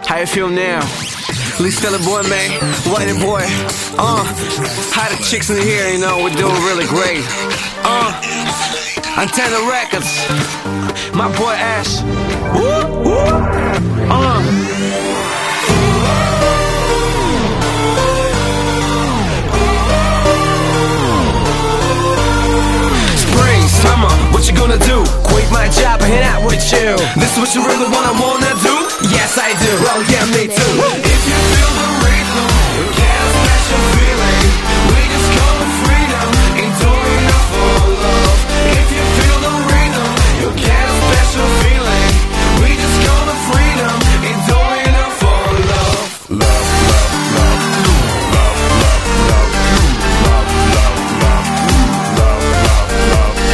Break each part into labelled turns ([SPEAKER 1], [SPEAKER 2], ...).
[SPEAKER 1] How you feel now? Lee Stella boy, man, Whitey boy. How the chicks in here, you know, we're doing really great. Antenna Records, my boy Ash. Woo, woo. Summer, what you gonna do? Quit my job and hang out with you. This is what you really wanna do? Yes, I do. Well, yeah, me too. If you feel the rhythm, you get a special feeling. We just call it freedom, ain't doing enough for love. If you feel the rhythm, you get a special feeling. We just call it freedom, ain't doing enough for love. Love, love, love, love, love, love, love, love, love, love, love, love.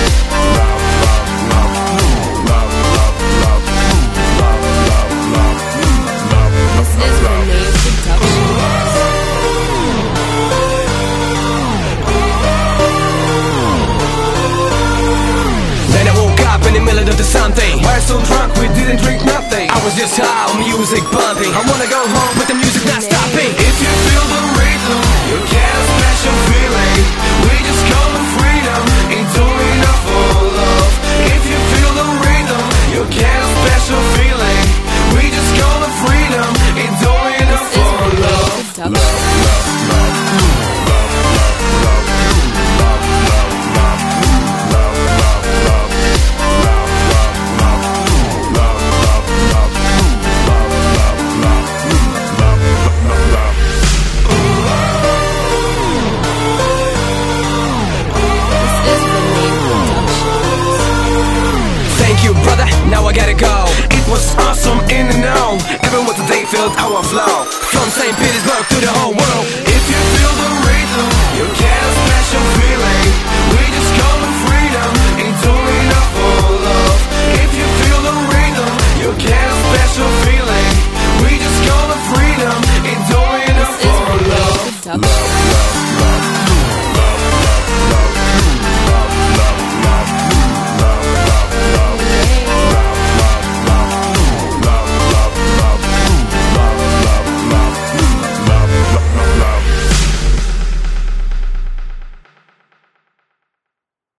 [SPEAKER 1] To something. We're so drunk we didn't drink nothing. I was just high on music bumping. I wanna go home with the music not stopping. If you feel the rhythm, you get a special feeling. We just call it freedom, ain't doing enough for love. If you feel the rhythm, you get a special feeling. We just call it freedom, ain't doing enough for love. Love, love, love, love, love, love, love, love, love, love. Brother, now I gotta go. It was awesome in and out. Everyone today felt our flow. From St. Petersburg to the whole world.